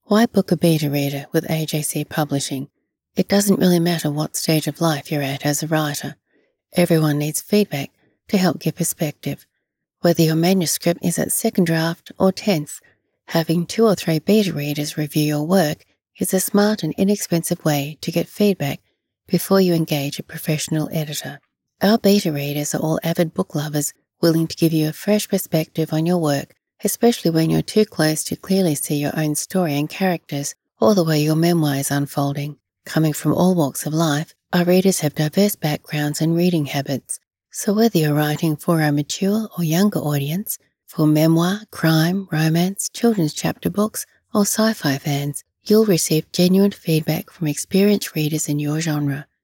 Why book a beta reader with AJC Publishing? It doesn't really matter what stage of life you're at as a writer. Everyone needs feedback to help give perspective. Whether your manuscript is at second draft or 10th, having 2 or 3 beta readers review your work is a smart and inexpensive way to get feedback before you engage a professional editor. Our beta readers are all avid book lovers willing to give you a fresh perspective on your work, especially when you're too close to clearly see your own story and characters or the way your memoir is unfolding. Coming from all walks of life, our readers have diverse backgrounds and reading habits. So whether you're writing for a mature or younger audience, for memoir, crime, romance, children's chapter books, or sci-fi fans, you'll receive genuine feedback from experienced readers in your genre.